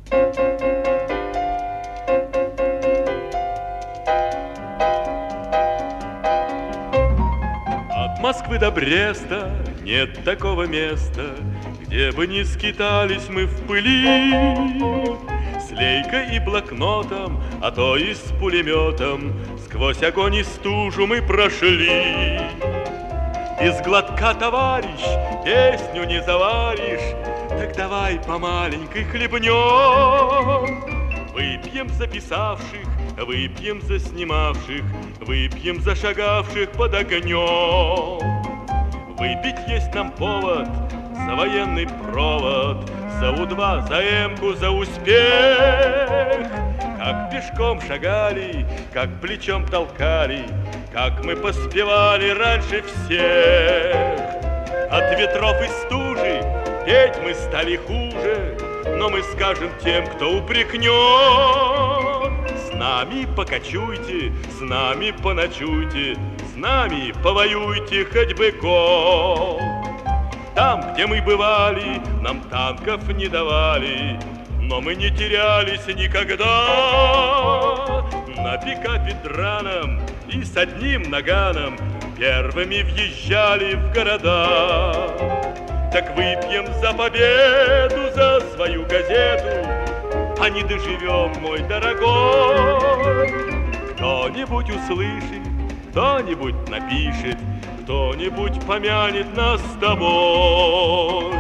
От Москвы до Бреста нет такого места, где бы не скитались мы в пыли. С лейкой и блокнотом, а то и с пулеметом сквозь огонь и стужу мы прошли. Из глотка, товарищ, песню не заваришь, так давай по маленькой хлебнем. Выпьем за писавших, выпьем за снимавших, выпьем за шагавших под огнем. Выпить есть нам повод за военный провод, за У-2, за Эмку, за успех. Как пешком шагали, как плечом толкали, как мы поспевали раньше всех. От ветров и стужи петь мы стали хуже, но мы скажем тем, кто упрекнет: с нами покочуйте, с нами поночуйте, с нами повоюйте хоть бы год. Там, где мы бывали, нам танков не давали, но мы не терялись никогда. На пикапе драном и с одним наганом первыми въезжали в города. Так выпьем за победу, за свою газету, а не доживем, мой дорогой. Кто-нибудь услышит, кто-нибудь напишет, кто-нибудь помянет нас с тобой.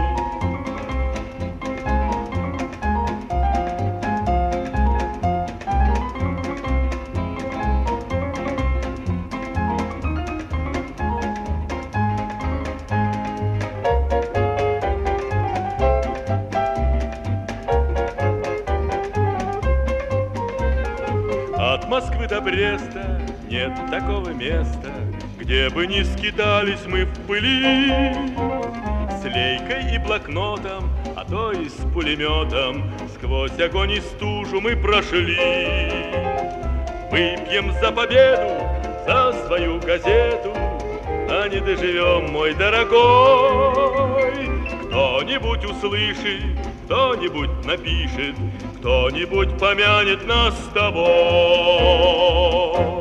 От Москвы до Бреста нет такого места, где бы не скитались мы в пыли. С лейкой и блокнотом, а то и с пулеметом сквозь огонь и стужу мы прошли. Выпьем за победу, за свою газету, а не доживем, мой дорогой. Кто-нибудь услышит, кто-нибудь напишет, кто-нибудь помянет нас с тобой.